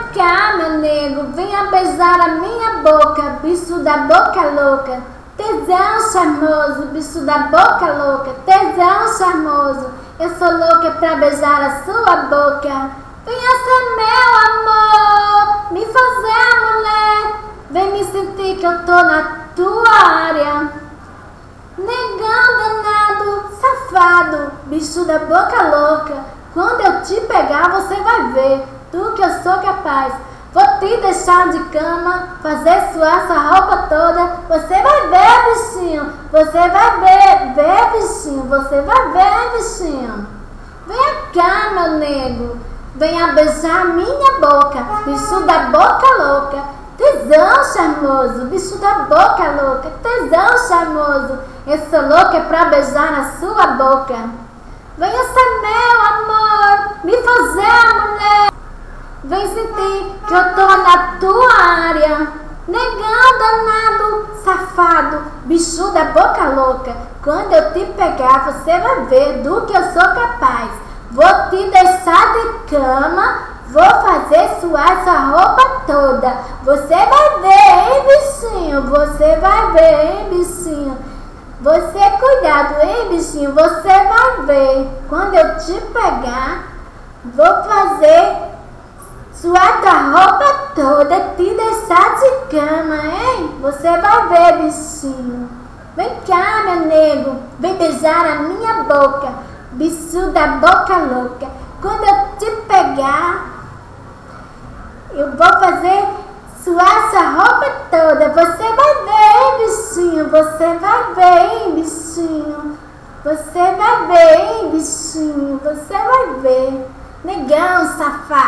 cá, meu nego, venha beijar a minha boca, bicho da boca louca. Tesão charmoso, bicho da boca louca. Tesão charmoso, eu sou louca pra beijar a sua boca. Venha ser meu amor, me fazer mulher. Vem me sentir que eu tô na tua área. Negão danado, safado, bicho da boca louca. Quando eu te pegar você vai ver do que eu sou capaz. Vou te deixar de cama, fazer suar essa roupa toda. Você vai ver, bichinho, você vai ver, bichinho, você vai ver, bichinho. Venha cá, meu nego, venha beijar minha boca, bicho da boca louca. Tesão charmoso, bicho da boca louca. Tesão charmoso, eu sou louca pra beijar na sua boca. Venha ser meu amor, me fazer mulher. Vem sentir que eu tô na tua área. Negão danado, safado, bicho da boca louca. Quando eu te pegar você vai ver do que eu sou capaz. Vou te deixar de cama, vou fazer suar essa roupa toda. Você vai ver, hein, bichinho? Você vai ver, hein, bichinho? Você cuidado, hein, bichinho? Você vai ver. Quando eu te pegar, vou fazer suar tua roupa toda, te deixar de cama, hein? Você vai ver, bichinho. Vem cá, meu nego, vem beijar a minha boca, bicho da boca louca. Quando eu te pegar, eu vou fazer suar essa roupa toda. Você vai ver, hein, bichinho? Você vai ver, hein, bichinho? Você vai ver, hein, bichinho? Você vai ver. Negão, safado.